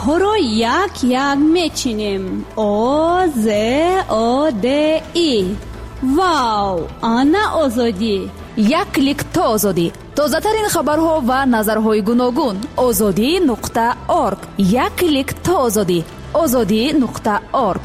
ها رو یک یک میچینیم. او ز او د ای. واو، آنا آزادی. یک کلیک تا آزادی. تازه ترین خبرها و نظرهای گوناگون. azadi.org. یک کلیک تا آزادی. azadi.org.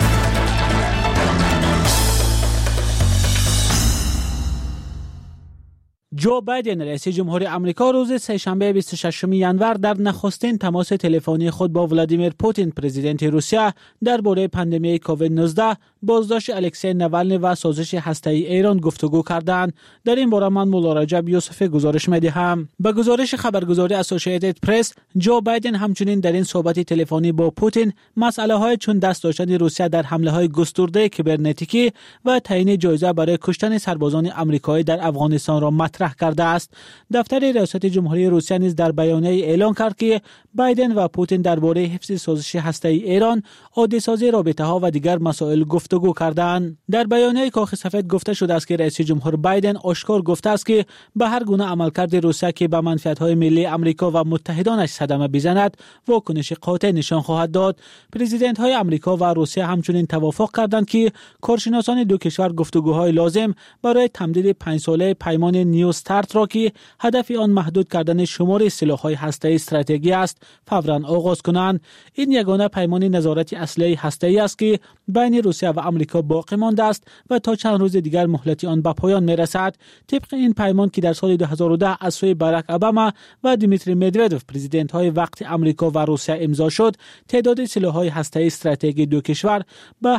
جو بایدن رئیس جمهور آمریکا روز سه‌شنبه 26 ژانویه در نخستین تماس تلفنی خود با ولادیمیر پوتین پرزیدنت روسیه درباره پاندمی کووید 19 بازداشت الکسی نوالنی و سازش هسته‌ای ایران گفتگو کردند. در این باره من مولا رجب یوسف گزارش می‌دهم. به گزارش خبرگزاری اسوسییتد پرس، جو بایدن همچنین در این صحبت تلفنی با پوتین مسئله‌های چون دست داشتن روسیه در حمله‌های گسترده کیبرنتیکی و تعیین جایزه برای کشتن سربازان آمریکایی در افغانستان را مطرح کرده است. دفتر ریاست جمهوری روسیه نیز در بیانیه اعلام کرد که بایدن و پوتین درباره حفظ سازش هسته‌ای ایران، عادی‌سازی رابطه‌ها و دیگر مسائل گفتگو کردند. در بیانیه کاخ سفید گفته شده است که رئیس جمهور بایدن آشکار گفته است که به هر گونه عملکرد روسیه که به منفعت‌های ملی آمریکا و متحدانش صدمه بزند، واکنش قاطع نشان خواهد داد. پرزیدنت‌های آمریکا و روسیه همچنین توافق کردند که کارشناسان دو کشور گفتگوهای لازم برای تمدید 5 ساله پیمان نیو استارت را که هدف آن محدود کردن شمار سلاح‌های هسته‌ای استراتژیکی است، فوراً آغاز کنند. این یگانه پیمان نظارت اسلحه هسته‌ای است که بین روسیه و آمریکا باقی مانده است و تا چند روز دیگر مهلت آن به پایان می‌رسد. طبق این پیمان که در سال 2010 از سوی باراک اوباما و دیمیتری مدودوف پرزیدنت‌های وقت آمریکا و روسیه امضا شد، تعداد سلاح‌های هسته‌ای استراتژیکی دو کشور به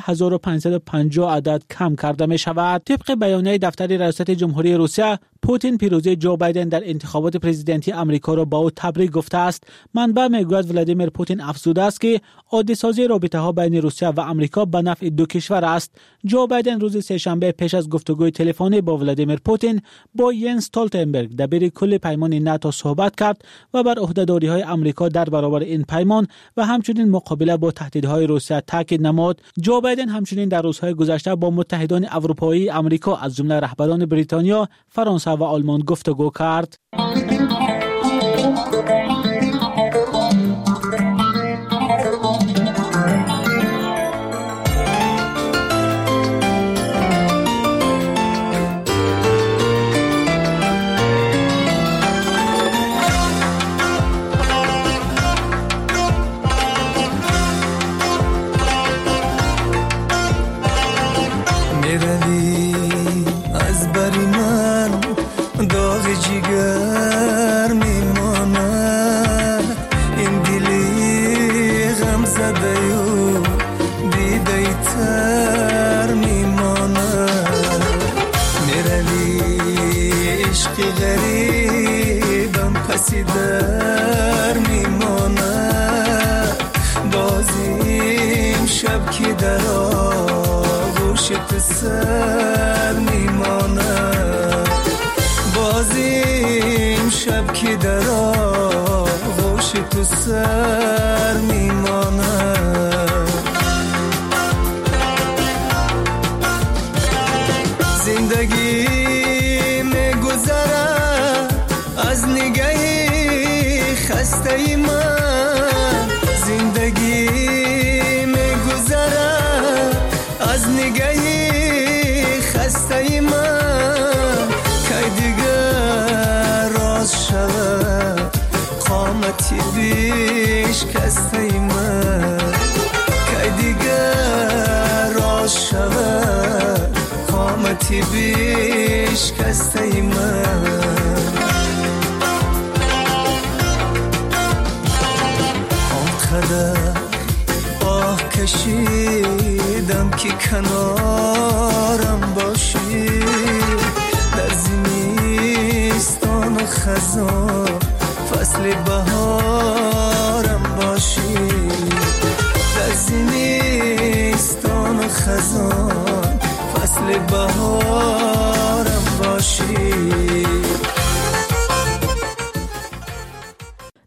1550 عدد کم کرده می‌شود. طبق بیانیه دفتر ریاست جمهوری روسیه، پوتین پیروزی جو بایدن در انتخابات پرزیدنتی آمریکا را با او تبریک گفته است. منبع میگوید ولادیمیر پوتین افزوده است که عادی‌سازی رابطه‌ها بین روسیه و آمریکا به نفع دو کشور است. جو بایدن روز سه‌شنبه پیش از گفتگوی تلفنی با ولادیمیر پوتین با ینس استولتنبرگ دبیر کل پیمان ناتو صحبت کرد و بر عهده‌داری‌های آمریکا در برابر این پیمان و همچنین مقابله با تهدیدهای روسیه تاکید نمود. جو بایدن همچنین در روزهای گذشته با متحدان اروپایی آمریکا از جمله رهبران بریتانیا، فرانسه و آلمان گفتگو کرد. در میمانه بازیم شب که در آغوش تو سر میمانه بازیم شب که در آغوش تو سر میمانه زندگی میگذره از نگاهی خسته من زندگی میگذره از نگاهی خسته من که دیگر راز شود قامتی بیش کسته من که دیگر راز شود قامتی بیش کسته من آه کشیدم که کنارم باشی در زمستان و خزان فصل بهارم باشی در زمستان و خزان فصل بهارم باشی.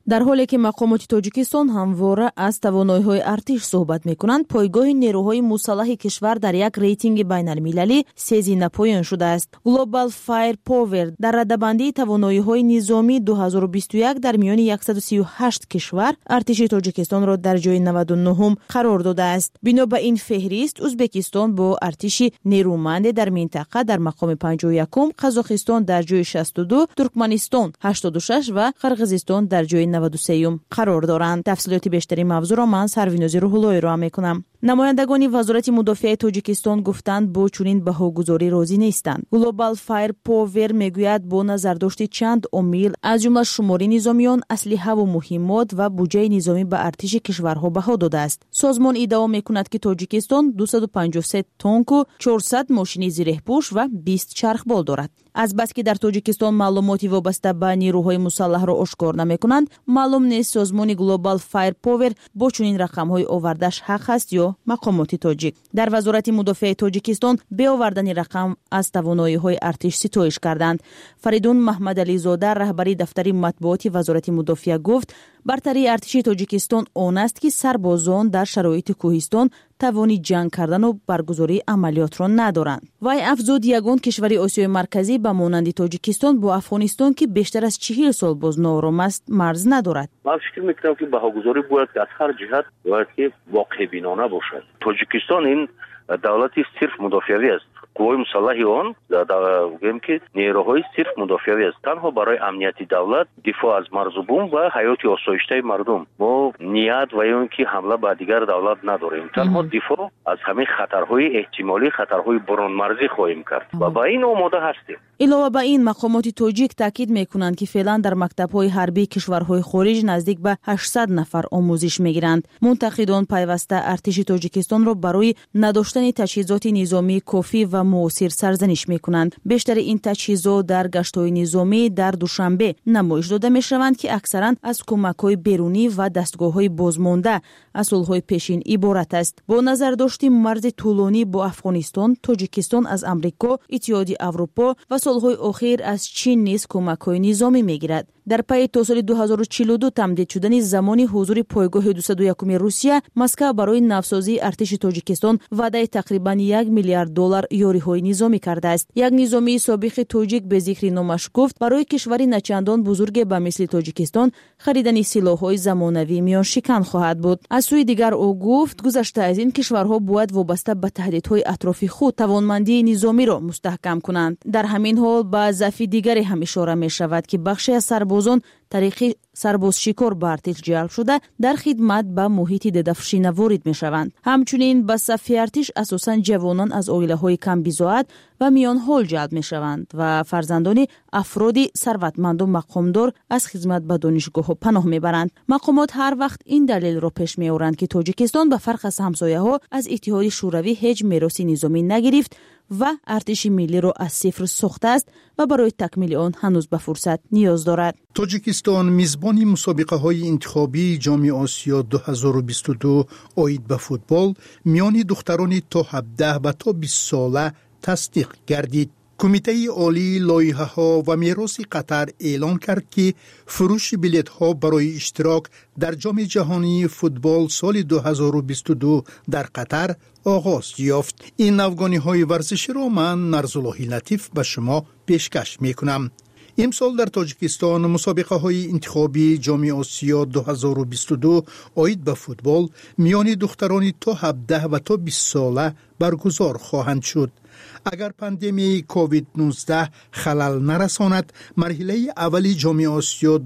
در حالی که مقامات تاجیکستان همواره از توانایی‌های ارتش صحبت می‌کنند، پایگاه نیروهای مسلح کشور در یک ریتینگ بین‌المللی سوم پایان شده است. گلوبال فایر پاور در رده‌بندی توانایی‌های نظامی 2021 در میان 138 کشور ارتش تاجیکستان را در جای 99 قرار داده است. بنا به این فهرست، ازبکستان با ارتش نیرومند در منطقه در مقام 51، قزاقستان در جای 62، ترکمنستان 86 و قرقیزستان در جای 93 قرار دارند. تفصیلات بیشتری موضوع را من سروینازی روح‌اللهی را میکنم. نمایندگان وزارت مدافع تاجیکستان گفتند با چنین بهاگذاری راضی نیستند. گلوبال فایر پاور میگوید با نظرداشت چند عامل از جمله شماری نظامیان، اسلحه و مهمات و بودجه نظامی به ارتش کشورها بها داده است. سازمان ادعا میکند که تاجیکستان 253 تانک و 400 ماشین زیره‌پوش و 20 چرخبال دارد. از بس که در تاجیکستان معلوماتی وابسته به نیروهای مسلح را آشکار نمی‌کنند، معلوم نیست سازمان گلوبال فایر پاور با چنین رقم‌های آوردش حق است یا مقامات تاجیک. در وزارت مدافع تاجیکستان به آوردن رقم از توانایی‌های ارتش ستایش کردند. فریدون محمدعلی زاده رهبری دفتر مطبوعات وزارت مدافع گفت برتری ارتش تاجیکستان آن است که سربازان در شرایط کوهستان توانی جنگ کردن و برگزاری عملیات را ندارند. وی افزود یگان کشور آسیای مرکزی به مانند تاجیکستان با افغانستان که بیشتر از 40 سال باز ناآرام است مرز ندارد. من فکر می‌کنم که بهاگذاری باید از هر جهت باید که واقع بینانه باشد. تاجیکستان این دولتی صرف مدافعی است. قوای مسلح آن گویم که نیروهای صرف مدافعی است. تنها برای امنیت دولت، دفاع از مرز و بوم و حیات آسایشته مردم. ما نیت و اون که حمله به دیگر دولت نداریم. تنها دفاع از همه خطرهای احتمالی، خطرهای برون مرزی خواهیم کرد و با این آماده هستیم. علاوه بر این، مقامات تاجیک تاکید میکنند که فعلا در مکتب‌های حربی کشورهای خارج نزدیک به 800 نفر آموزش میگیرند. منتقدان پیوسته ارتش تاجیکستان را برای نداشتن تجهیزات نظامی کافی و معاصر سرزنش میکنند. بیشتر این تجهیزات در گشت‌های نظامی در دوشنبه نمایش داده میشوند که اکثرا از کمک‌های بیرونی و دستگاه‌های بازمانده از صلح‌های پیشین عبارت است. با نظر داشتن مرز طولانی با افغانستان، تاجیکستان از آمریکا، اتحادیه اروپا و سالهای اخیر از چین نیز کمک‌های نظامی میگیرد. در پی تا سال 2042 تمدید شدن زمان حضور پایگاه 201 روسیه، مسکو برای نوسازی ارتش تاجیکستان وعده تقریباً 1 میلیارد دلار یاری‌های نظامی کرده است. یک نظامی سابق تاجیک به ذکر نامش گفت برای کشوری نچندان بزرگ به مثل تاجیکستان خریدن سلاح‌های زمانوی میان شکن خواهد بود. از سوی دیگر او گفت گذشته از این کشورها باید وابسته به تهدیدهای اطرافی خود توانمندی نظامی را مستحکم کنند. در همین حال به ضعف دیگری هم اشاره می شود که بخشی از سربازان طریق سرباز شکار به ارتش جلب شده در خدمت به محیط ددفشینه وارد می شوند. همچنین به صف ارتش اساساً جوانان از عائله‌های کم بضاعت و میان حال جلب می شوند و فرزندان افرادی ثروتمند و مقامدار از خدمت به دانشگاه پناه می برند. مقامات هر وقت این دلیل را پیش می آورند که تاجیکستان به فرق از همسایه‌ها از اتحاد شوروی هیچ میراث نظامی نگرفت و ارتش ملی را از صفر ساخته است و برای تکمیل آن هنوز به فرصت نیاز دارد. تاجیکستان میزبان مسابقه‌های انتخابی جام آسیا 2022 عاید به فوتبال میان دختران تا 17 و تا 20 ساله تصدیق گردید. کمیته عالی لایحه‌ها و میراث قطر اعلام کرد که فروش بلیط‌ها برای اشتراک در جام جهانی فوتبال سال 2022 در قطر آغاز یافت. این افغانی‌های ورزشی را من نرزاللهی لطیف به شما پیشکش می‌کنم. امسال در تاجیکستان مسابقه‌های انتخابی جام آسیا 2022 عاید به فوتبال میان دختران تا 17 و تا 20 ساله برگزار خواهند شد. اگر پاندمی کووید 19 خلل نرساند، مرحله اولی جام آسیا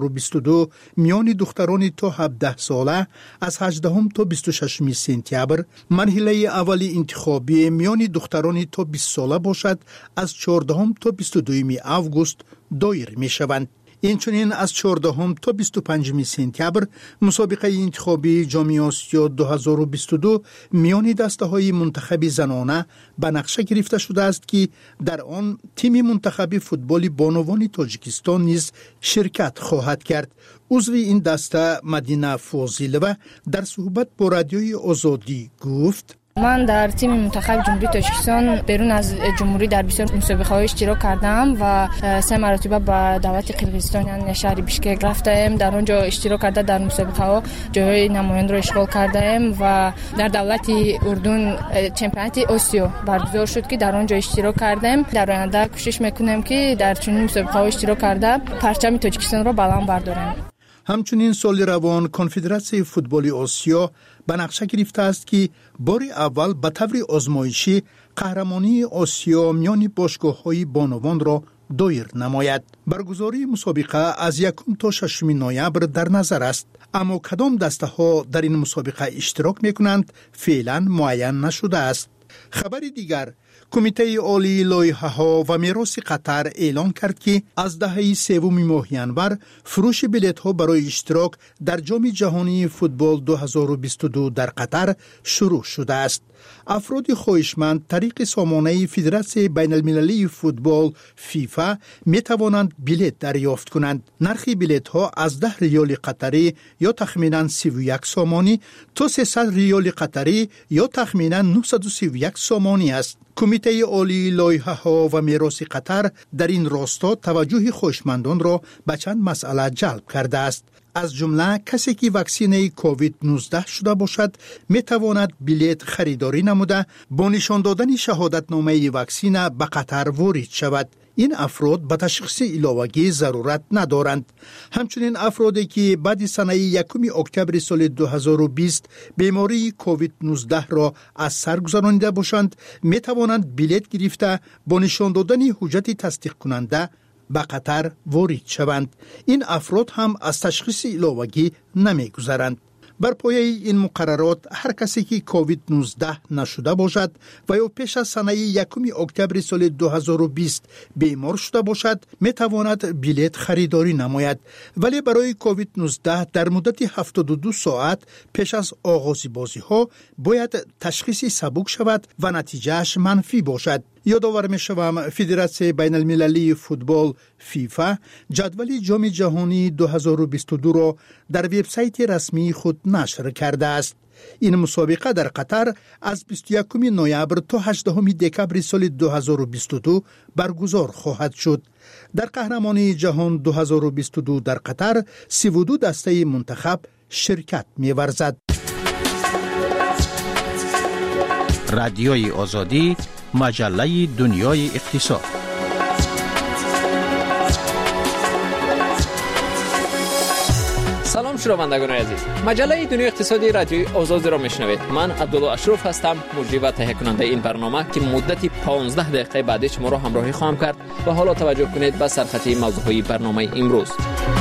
2022 میان دختران تا 17 ساله از 18 تا 26 سپتامبر، مرحله اولی انتخابی میان دختران تا 20 ساله باشد از 14 تا 22 آگوست دایر می شوند. اینچنین از 14 تا 25 سپتامبر مسابقه انتخابی جام آسیا 2022 میان دسته‌های منتخب زنانه به نقشه گرفته شده است که در آن تیم منتخب فوتبال بانوان تاجیکستان نیز شرکت خواهد کرد. عضو این دسته مدینه فاضلова در صحبت با رادیوی آزادی گفت: من در تیم منتخب جمهوری تاجیکستان بیرون از جمهوری در بسیار مسابقه‌های اشتراک کردم و 3 مرتبه به دولت قرقیزستان یعنی شهر بیشکک رفتم. در آنجا اشتراک کرده در مسابقه‌ها جای نماینده را اشغال کردم و در دولت اردن چمپیونات آسیا برگزار شد که در آنجا اشتراک کردم. در آینده کوشش میکنم که در چنین مسابقه‌ها اشتراک کرده پرچم تاجیکستان را بلند بردارم. همچنین سال روان کنفدراسیون فوتبال آسیا به نقشه گرفته است که بار اول به طور آزمایشی قهرمانی آسیا میان باشگاه‌های بانوان را دایر نماید. برگزاری مسابقه از 1 تا 6 نوامبر در نظر است، اما کدام دسته ها در این مسابقه اشتراک میکنند فعلا معین نشده است. خبر دیگر، کمیته عالی لایحه‌ها و میراث قطر اعلان کرد که از دهه سوم ماه ژانویه فروش بلیط‌ها برای اشتراک در جام جهانی فوتبال 2022 در قطر شروع شده است. افراد خواهشمند طریق سامانه فدراسیون بین المللی فوتبال فیفا می توانند بلیط دریافت کنند. نرخ بلیط ها از 10 ریال قطری یا تخمینا 31 سامانی تا 300 ریال قطری یا تخمینا 931 سامانی است. کمیته عالی لایحه‌ها و میراث قطر در این راستا توجه خواهشمندان را به چند مسئله جلب کرده است. از جمله کسی که واکسینه کووید 19 شده باشد می تواند بلیط خریداری نموده با نشان دادن شهادتنامه واکسینه به قطر وارد شود. این افراد به تشخیص علاوگی ضرورت ندارند. همچنین افرادی که بعد سنه 1 اکتبر سال 2020 بیماری کووید 19 را از سر گذرانیده باشند می توانند بلیط گرفته با نشان دادن حجت تصدیق کننده به قطر وارد شوند. این افراد هم از تشخیص علاوگی نمی گذرند. بر پایه این مقررات هر کسی که کووید 19 نشده باشد و یا پیش از سنه 1 اکتبر سال 2020 بیمار شده باشد می تواند بلیط خریداری نماید، ولی برای کووید 19 در مدت 72 ساعت پیش از آغاز بازی ها باید تشخیصی سبک شود و نتیجهش منفی باشد. یادآور می‌شوم فدراسیون بین المللی فوتبال فیفا جدول جام جهانی 2022 را در وبسایت رسمی خود نشر کرده است. این مسابقه در قطر از 21 نوامبر تا 18 دکمبر سال 2022 برگزار خواهد شد. در قهرمانی جهان 2022 در قطر 32 دسته منتخب شرکت می‌ورزد. رادیوی آزادی، مجله دنیای اقتصاد. سلام شنوندگان عزیز، مجله دنیای اقتصادی رادیوی آزادی را میشنوید. من عبدالله اشرف هستم، مجری و تهیه کننده این برنامه که مدت 15 دقیقه بعد شما را همراهی خواهم کرد. و حالا توجه کنید به سرخطی موضوعهای برنامه امروز.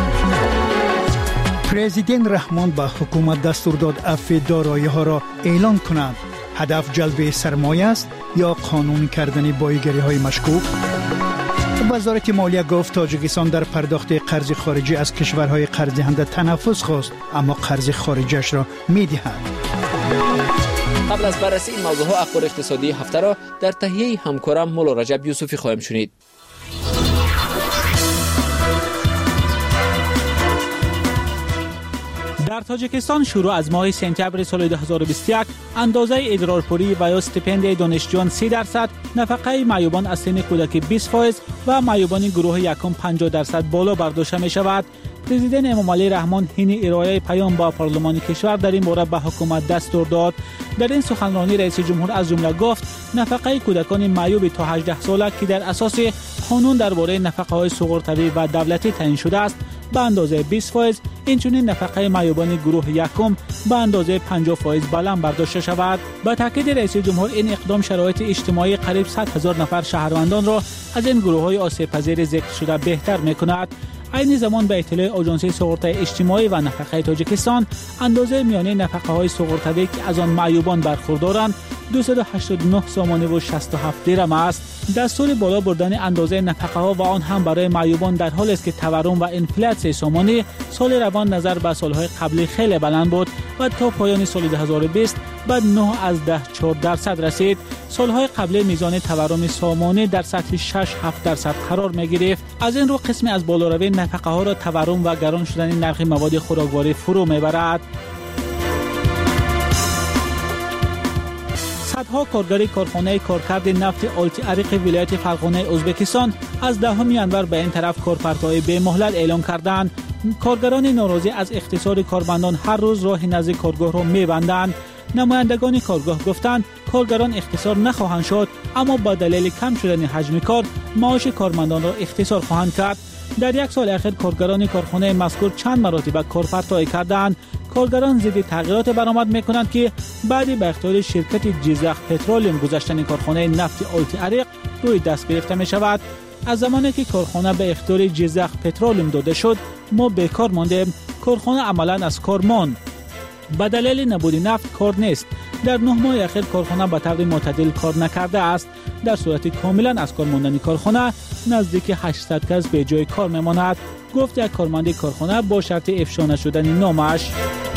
پرزیدنت رحمان به حکومت دستور داد عفو دارایی‌ها را اعلان کنند. هدف جلب سرمایه است یا قانون کردن بایگری‌های مشکوک؟ وزارت مالیه گفت تاجیکستان در پرداخت قرض خارجی از کشورهای قرض دهنده تنفس خواست، اما قرض خارجیش را می‌دهد. قبل از بررسی این موضوعات اخبار اقتصادی هفته را در تهیه همکارم مولا رجب یوسفی خواهیم شنید. در تاجیکستان شروع از ماه سپتامبر سال 2021 اندازه ادرارپوری و یا استیپند دانشجویان 30%، نفقه معیوبان از سن کودکی 20% و معیوبان گروه یکم 50% بالا برداشته می شود. پرزیدنت امامعلی رحمان حین ارائه پیام با پارلمان کشور در این باره به حکومت دستور داد. در این سخنرانی رئیس جمهور از جمله گفت نفقه کودکان معیوب تا 18 ساله که در اساس قانون درباره نفقه‌های سقراطی و دولتی تعیین شده است به اندازه 20%، اینچنین نفقه معیوبان گروه یکم به اندازه 50% بلند برداشته شود. با تاکید رئیس جمهور این اقدام شرایط اجتماعی قریب 100,000 نفر شهروندان را از این گروه‌های آسیب‌پذیر ذکر شده بهتر می‌کند. این زمان به اطلاع آژانس سقراطی اجتماعی و نفقه تاجیکستان اندازه میانه نفقه‌های سقراطی که از آن معیوبان برخوردارند 289 سامانه و 67 درم است. دستور بالا بردن اندازه نفقه‌ها و آن هم برای معیوبان در حالی است که تورم و انفلاسیون سامانه سال روان نظر به سالهای قبلی خیلی بلند بود و تا پایان سال 2020 به 9.4% رسید. سالهای قبلی میزان تورم سامانه در سطح 6-7% قرار می‌گرفت. از این رو قسمی از بالاروی نفقه‌ها را تورم و گران شدن نرخ مواد خوراکواری فرو میبرد. بعدها کارگری کارخانه کارکرد نفت آلتی عریق ولایت فرغانه ازبکستان از 10 ینور به این طرف کارفرمای به مهلت اعلام کردند. کارگران ناراضی از اختصار کارمندان هر روز راه نزد کارگاه را می‌بندند. نمایندگان کارگاه گفتند کارگران اختصار نخواهند شد، اما با دلیل کم شدن حجم کار معاش کارمندان را اختصار خواهند کرد. در یک سال اخیر کارگران کارخانه مذکور چند مراتب کارفرمایی کردند. کارگران ضد تغییرات برآمد می‌کنند که بعد به اختیار شرکت جیزخ پترولیم گذاشتن کارخانه نفت آلتی عریق روی دست گرفته می‌شود. از زمانی که کارخانه به اختیار جیزخ پترولیم داده شد ما بیکار ماندیم. کارخانه عملاً از کار ماند. به دلیل نبود نفت کار نیست. در 9 ماه اخیر کارخانه به طور معتدل کار نکرده است. در صورت کاملا از کار ماندن کارخانه نزدیک 800 کس به جای کار میماند، گفت یک کارمند کارخانه با شرط افشا نشدن نامش.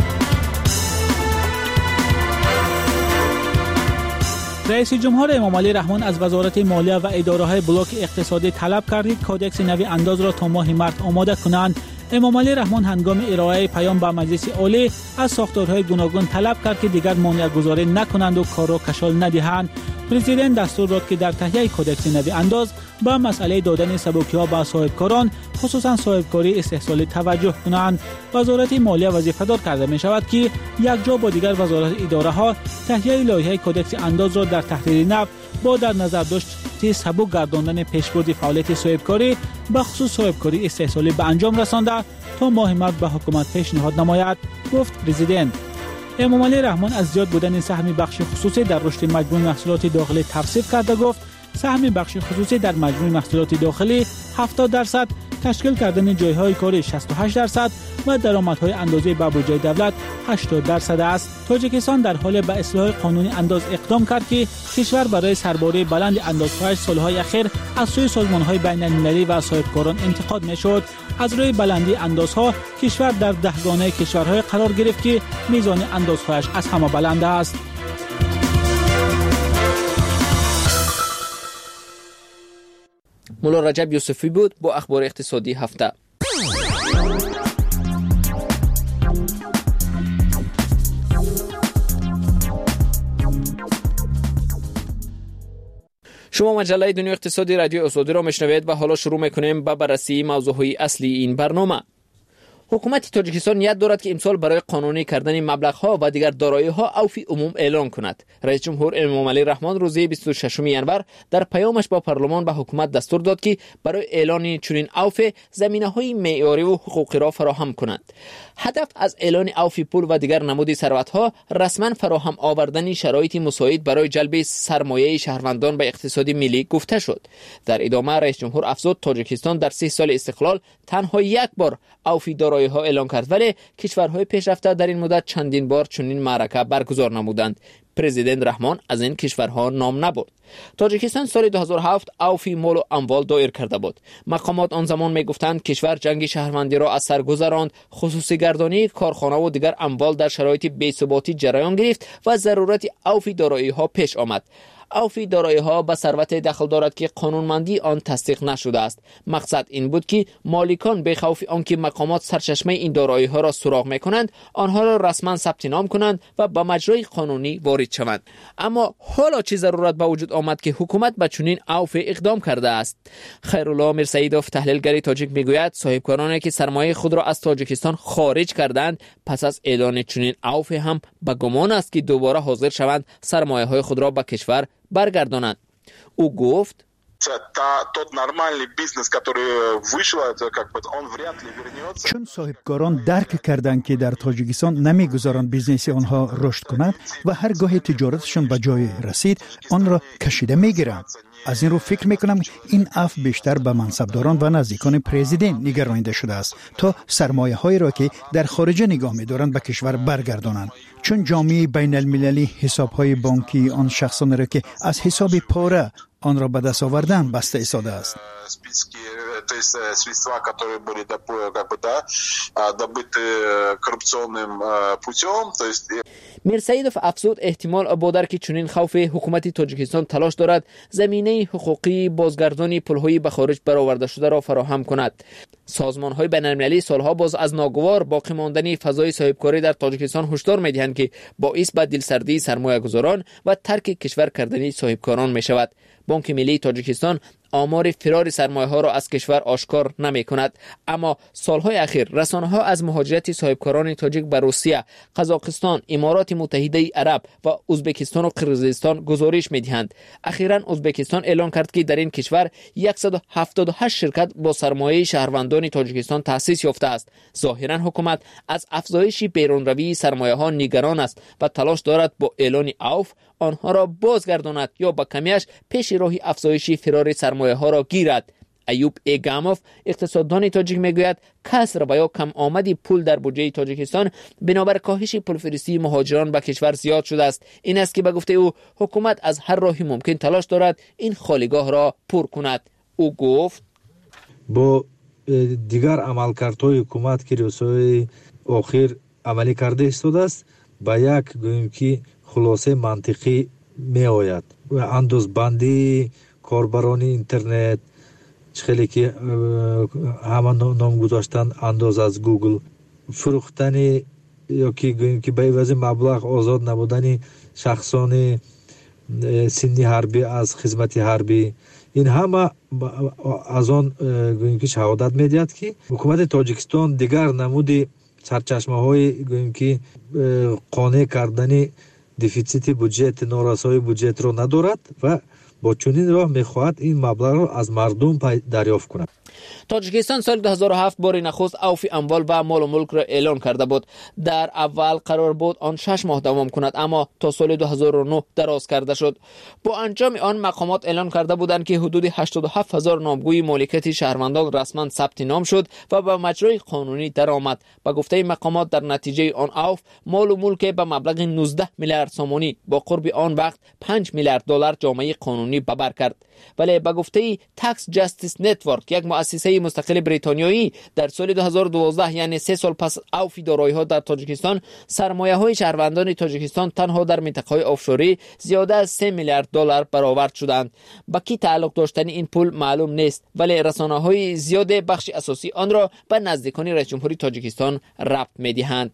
رئیس جمهور امام علی رحمان از وزارت مالیه و اداره‌های بلاک اقتصادی طلب کرد که کدکس نوی انداز را تا ماه مارس آماده کنند. امام علی رحمان هنگام ارائه پیام به مجلس عالی از ساختارهای گوناگون طلب کرد که دیگر مانع گذاری نکنند و کار را کشال ندهند. پرزیدنت دستور داد که در تهیه کدکس نوی انداز به مسئله دادن سبوکی‌ها به صاحبکاران خصوصا صاحبکاری استحصالی توجه کنند. وزارت مالیه وظیفه‌دار کرده می شود که یک جا با دیگر وزارت اداره‌ها تهیه لایحه کدکس انداز را در تحریر نو با در نظر داشت سبک گرداندن پیشبرد فعالیت صاحبکاری به خصوص صاحبکاری استحصالی به انجام رسانده تا ماه مارس به حکومت پیشنهاد نماید، گفت پرزیدنت. امام علی رحمان از زیاد بودن سهم بخش خصوصی در رشد مجموع محصولات داخلی توصیف کرده گفت سهم بخش خصوصی در مجموع محصولات داخلی 70% تشکیل کردن جایهای کاری 68% و درآمدهای اندازه به بودجه دولت 80% است. تاجیکستان در حال به اصلاح قانون انداز اقدام کرد که کشور برای سرباری بلند اندازه‌های سالهای اخیر از سوی سازمان‌های بین‌المللی و صاحبکاران انتقاد می‌شد. از روی بلندی اندازها کشور در 10 گانه کشورهای قرار گرفت که میزان اندازهایش از همه بلند است. مولا رجب یوسفی بود با اخبار اقتصادی هفته. شما مجله دنیا اقتصادی رادیو آزادی را میشنوید و حالا شروع میکنیم با بررسی موضوعهای اصلی این برنامه. حکومت تاجیکستان نیت دارد که امسال برای قانونی کردن مبلغ‌ها و دیگر دارایی‌ها عفو عموم اعلان کند. رئیس جمهور امام علی رحمان روز 26 ینور در پیامش با پارلمان به حکومت دستور داد که برای اعلان چنین عفو زمینه‌های معیاری و حقوقی را فراهم کنند. هدف از اعلان عفو پول و دیگر نمودی ثروت‌ها رسما فراهم آوردن شرایط مساعد برای جلب سرمایه شهروندان به اقتصاد ملی گفته شد. در ادامه رئیس جمهور افزود تاجیکستان در 3 سال استقلال تنها یک بار عفو دارایی‌ها اعلان کرد، ولی کشورهای پیشرفته در این مدت چندین بار چنین معرکه برگزار نمودند. پرزیدنت رحمان از این کشورها نام نبرد. تاجیکستان سال 2007 عفو مال و اموال دایر کرده بود. مقامات آن زمان میگفتند کشور جنگ شهروندی را از سر گذراند، خصوصی گردانی کارخانه و دیگر اموال در شرایط بی‌ثباتی جریان گرفت و ضرورت عفو دارایی‌ها پیش آمد. عفو دارایی‌ها به ثروت دخل دارد که قانونمندی آن تصدیق نشده است. مقصد این بود که مالکان به خوف آنکه مقامات سرچشمه این دارایی‌ها را سراغ می‌کنند، آنها را رسما ثبت نام کنند و به مجرای قانونی وارد شوند. اما حالا چه ضرورت به وجود آمد که حکومت به چنین عفو اقدام کرده است؟ خیرالله میرسیدوف تحلیلگر تاجیک میگوید صاحبکارانی که سرمایه خود را از تاجیکستان خارج کردند پس از اعلان چنین عفو هم به گمان است که دوباره حاضر شوند سرمایه‌های خود را به کشور برگردانند. او گفت چون صاحبکاران درک کردند که در تاجیکستان نمیگذارند بیزنس آنها رشد کند و هرگاه تجارتشان به جای رسید آن را کشیده میگیرند. از این رو فکر میکنم این عفو بیشتر به منصبداران و نزدیکان پرزیدنت نگرانیده شده است تا سرمایه هایی را که در خارج نگاه می‌دارند به کشور برگردانند، چون جامعه بین المللی حساب های بانکی آن شخصان را که از حساب پاره آن را به دست آوردن بسته ایستاده است. میرسیدوف افزود احتمال بودر که چنین خوف حکومت تاجیکستان تلاش دارد زمینه حقوقی بازگردانی پولهای به خارج برآورده شده را فراهم کند. سازمان‌های بین‌المللی سالها باز از ناگوار باقی ماندن فضای صاحبکاری در تاجیکستان هشدار می‌دهند که باعث به دلسردی سرمایه‌گذاران و ترک کشور کردن صاحبکاران می‌شود. بانک ملی تاجیکستان آمار فرار سرمایه‌ها را از کشور آشکار نمی‌کند، اما سالهای اخیر رسانه‌ها از مهاجرت صاحبکاران تاجیک به روسیه، قزاقستان، امارات متحده عرب و ازبکستان و قرقیزستان گزارش می‌دهند. اخیراً ازبکستان اعلام کرد که در این کشور 178 شرکت با سرمایه شهروندان تاجیکستان تأسیس یافته است. ظاهراً حکومت از افزایش بیرونروی سرمایه‌ها نگران است و تلاش دارد با اعلان عفو آنها را بازگرداند یا با کمیش پیش راه افزایش فرار سرمایه ها را گیرد. ایوب ایگاموف اقتصاددان تاجیک میگوید کسر و یا کم آمدی پول در بودجه تاجیکستان بنابر کاهش پولفرستی مهاجران به کشور زیاد شده است. این است که به گفته او حکومت از هر راهی ممکن تلاش دارد این خالیگاه را پر کند. او گفت با دیگر عملکردهای حکومت که روزهای اخیر عملی کرده ایستاده است با یک گوییم که خلاصه منطقی می آید و اندازبندی کاربران اینترنت خیلی که همه نام گذاشتن انداز از گوگل فروختن یا که گوییم که به عوض مبلغ آزاد نبودن شخصان سنی حربی از خدمت حربی این همه از آن گوییم که شهادت میدهد که حکومت تاجیکستان دیگر نمود سرچشمه های گوییم که قانع کردن دفیسیت بودجه نارسایی بودجه را ندارد و با چنین راه میخواهد این مبلغ را از مردم دریافت کند. تاجیکستان سال 2007 بار نخست عفو اموال و مال و ملک را اعلان کرده بود. در اول قرار بود آن 6 ماه دوام کند، اما تا سال 2009 دراز کرده شد. با انجام آن مقامات اعلان کرده بودند که حدود 87,000 نامگوی مالکیت شهروندان رسما ثبت نام شد و به مجرای قانونی درآمد. به گفته مقامات در نتیجه آن عفو مال و ملک به مبلغ 19 میلیارد سومانی با قرب آن وقت 5 میلیارد دلار جامعه قانونی به بر کرد. ولی به گفته تکس جاستیس نتورک، یک مؤسسه مستقل بریتانیایی، در سال 2012 یعنی 3 سال پس عفو دارایی‌ها در تاجیکستان سرمایه‌های شهروندان تاجیکستان تنها در منطقه‌های آفشوری زیاده از 3 میلیارد دلار برآورد شدند. با کی تعلق داشتن این پول معلوم نیست، ولی رسانه‌های زیاد بخش اساسی آن را به نزدیکان رئیس جمهوری تاجیکستان ربط می‌دهند.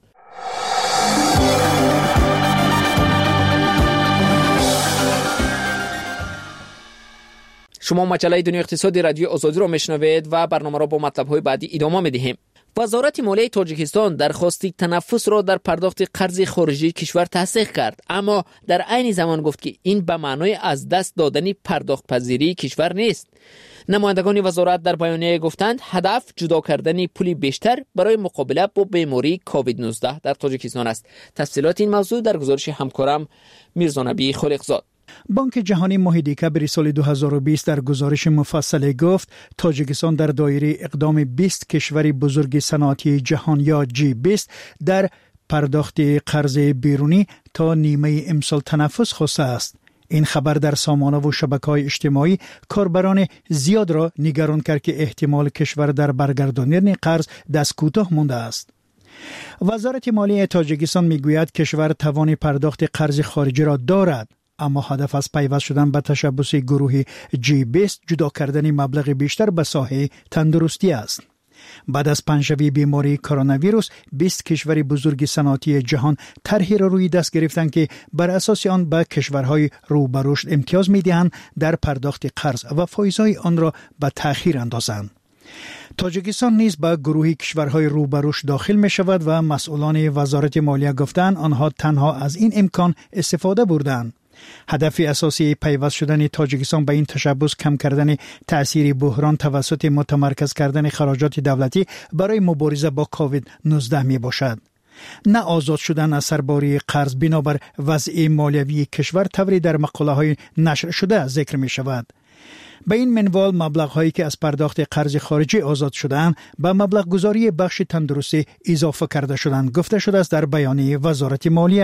شما مجله دنیای اقتصادی رادیو آزادی را میشنوید و برنامه را با مطلب‌های بعدی ادامه می‌دهیم. وزارت مالیه تاجیکستان درخواست تنفس را در پرداخت قرض خارجی کشور تصدیق کرد، اما در عین زمان گفت که این به معنای از دست دادن پرداخت پذیری کشور نیست. نمایندگان وزارت در بیانیه گفتند هدف جدا کردن پول بیشتر برای مقابله با بیماری کووید 19 در تاجیکستان است. تفصیلات این موضوع در گزارش همکارم میرزا نبی خالقزاد. بانک جهانی ماه دکبر سال 2020 در گزارش مفصل گفت تاجیکستان در دایره اقدام 20 کشور بزرگ صنعتی جهان یا G20 در پرداخت قرض بیرونی تا نیمه امسال تنفس خواسته است. این خبر در سامانه و شبکه‌های اجتماعی کاربران زیاد را نگران کرد که احتمال کشور در برگرداندن قرض دست کوتاه مانده است. وزارت مالیه تاجیکستان میگوید کشور توان پرداخت قرض خارجی را دارد، اما هدف از پیوست شدن به تشبث گروه G20 جدا کردن مبلغ بیشتر به ساحه تندرستی است. بعد از پنجشنبه بیماری کرونا ویروس 20 کشور بزرگ صنعتی جهان طرحی را روی دست گرفتند که بر اساس آن به کشورهای رو به رشد امتیاز می‌دهند در پرداخت قرض و فایزهای آن را به تأخیر اندازند. تاجیکستان نیز به گروه کشورهای رو به رشد داخل می شود و مسئولان وزارت مالیه گفتند آنها تنها از این امکان استفاده بردند. هدف اساسی پیوست شدن تاجیکستان به این تشبث کم کردن تأثیر بحران توسط متمرکز کردن خراجات دولتی برای مبارزه با کووید 19 می باشد. نه آزاد شدن از سرباری قرض بنابر وضع مالیوی کشور طوری در مقاله های نشر شده ذکر می شود. به این منوال مبلغ هایی که از پرداخت قرض خارجی آزاد شدند به مبلغ گذاری بخش تندرستی اضافه کرده شدند گفته شده است در بیانیه وزارت مالیه.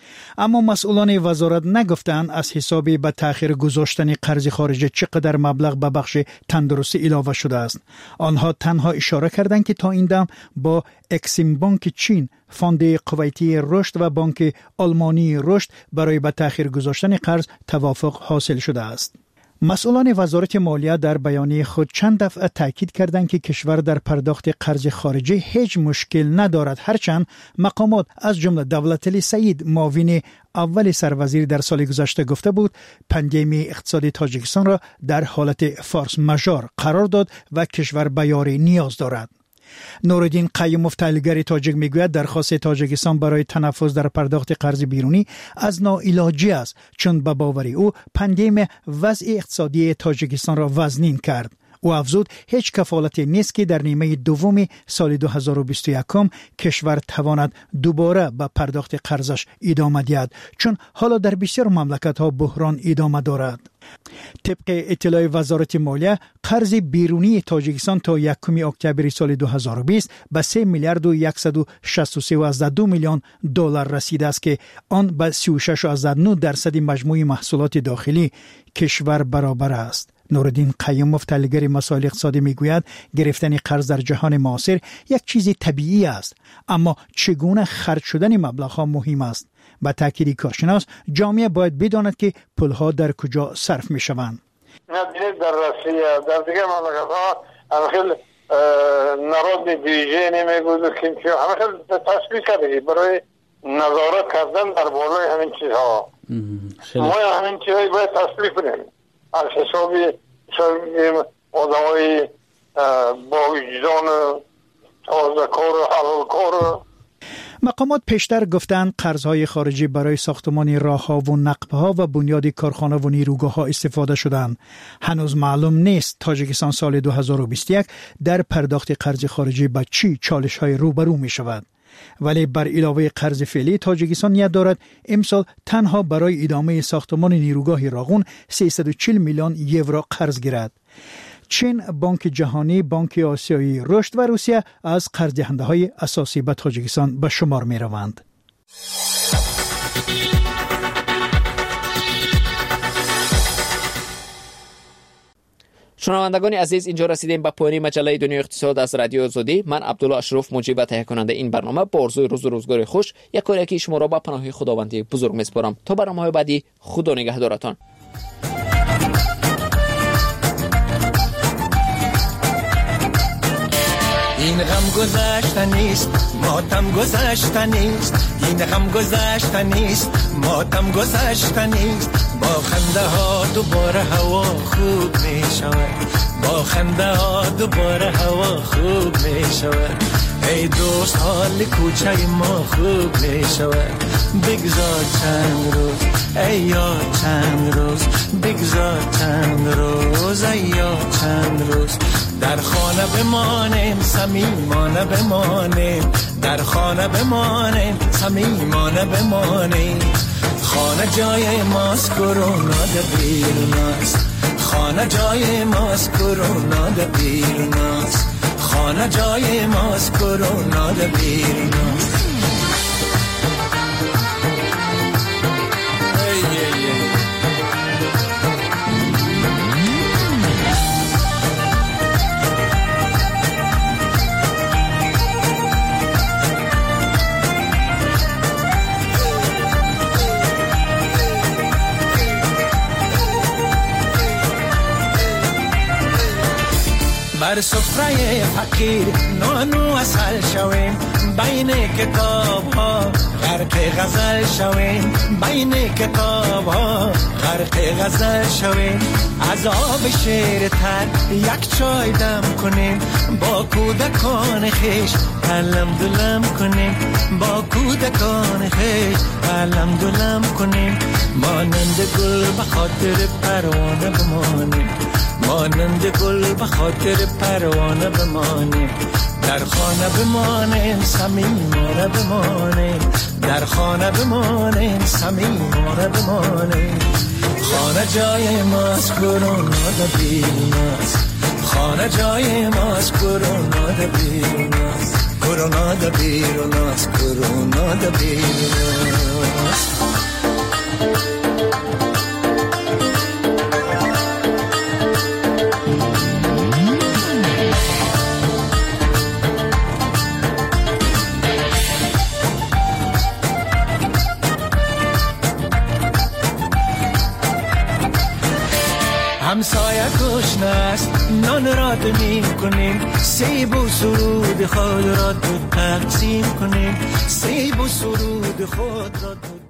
اما مسئولان وزارت نگفتند از حسابی به تأخیر گذاشتن قرض خارجی چقدر مبلغ به بخش تندرستی اضافه شده است. آنها تنها اشاره کردند که تا این دم با اکسیم بانک چین، فاند کویتی رشد و بانک آلمانی رشد برای به تأخیر گذاشتن قرض توافق حاصل شده است. مسئولان وزارت مالیه در بیانیه خود چند دفعه تاکید کردند که کشور در پرداخت قرض خارجی هیچ مشکل ندارد، هرچند مقامات از جمله دولتعلی سعید معاون اول سروزیر در سال گذشته گفته بود پاندمی اقتصادی تاجیکستان را در حالت فورس ماژور قرار داد و کشور به یاری نیاز دارد. نورالدین قیوموف تحلیلگر تاجیک میگوید درخواست تاجیکستان برای تنفس در پرداخت قرض بیرونی از ناعلاجی است، چون به باور او پاندمی وضع اقتصادی تاجیکستان را وزنین کرد. او افزود هیچ کفالتی نیست که در نیمه دوم سال 2021 کشور تواند دوباره به پرداخت قرضش ادامه دهد، چون حالا در بسیار مملکت‌ها بحران ادامه دارد. طبق اطلاع وزارت مالیه قرض بیرونی تاجیکستان تا 1 اکتبر سال 2020 به 3 میلیارد و 163.2 میلیون دلار رسیده است که آن به 36.9% مجموع محصولات داخلی کشور برابر است. نورالدین قیوموف تحلیلگر مسائل اقتصادی میگوید گرفتن قرض در جهان معاصر یک چیز طبیعی است، اما چگونه خرج شدن مبلغ‌ها مهم است. با تاکید کارشناس جامعه باید بداند که پول‌ها در کجا صرف می‌شوند. نه در روسیه در دیگر مملکت‌ها خیلی نارود دیجی نمیگوید که خیلی تشویق کرده برای نظارت کردن در بالای همین چیزها. ما همین چیزایی باید تصریف کنیم. از حسابی آدمای با وجدان تازه کار و حلال کار. مقامات پیشتر گفتند قرضهای خارجی برای ساختمان راهها و نقبها و بنیاد کارخانه و نیروگاه‌ها استفاده شدند. هنوز معلوم نیست تاجیکستان سال 2021 در پرداخت قرض خارجی با چی چالش‌های روبرو می‌شود. ولی بر علاوه قرض فعلی تاجیکستان نیت دارد امسال تنها برای ادامه ساختمان نیروگاه راغون 340 میلیون یورو قرض گیرد. چین، بانک جهانی، بانک آسیایی رشد و روسیه از قرض دهنده‌های اساسی به تاجیکستان به شمار می‌روند. شنوندگان عزیز، اینجا رسیدیم به پایان مجله دنیای اقتصاد از رادیو آزادی. من عبدالله اشرف مجری و تهیه کننده این برنامه با آرزوی روز و روزگار خوش یک کاری شما را به پناه خداوندی بزرگ میسپارم. تا برنامه‌های بعدی خدا نگهدارتان. این غم گذشته نیست، ماتم گذشته نیست. این غم گذشته نیست، ماتم گذشته نیست. با خنده ها دوباره هوا خوب می شود. با خنده ها دوباره هوا خوب می شود. ای دوست حال کوچه ما خوب می شود. بگذار چند روز ای یار، چند روز بگذار چند روز ای یار، چند روز در خانه بمانیم، صمیمانه بمانیم. در خانه بمانیم، صمیمانه بمانیم. خانه جای ماست، کرونا در بیرون است. خانه جای ماست، کرونا در بیرون است. خانه جای ماست، کرونا در بیرون است. بر سفره فقیر نانو اصل شویم. بین کتاب ها غرق غزل شویم. بین کتاب ها غرق غزل شویم. از آب شیر تر یک چای دم کنیم. با کودکان خیش علم دلم کنیم. با کودکان خیش علم دلم کنیم. مانند گل به خاطر پروانه بمانیم. مانند گل به خاطر پروانه بمانیم. در خانه بمانیم، صمیمانه بمانیم. در خانه بمانیم، صمیمانه بمانیم. خانه جای ماست، کرونا در بیرون است. خانه جای ماست، کرونا در بیرون است، کرونا در بیرون است، کرونا در بیرون است. همسایه گشنه است، نان را دمیم کنیم، سیب و سرود خود را دو تقسیم کنیم، سیب و سرود خود را دو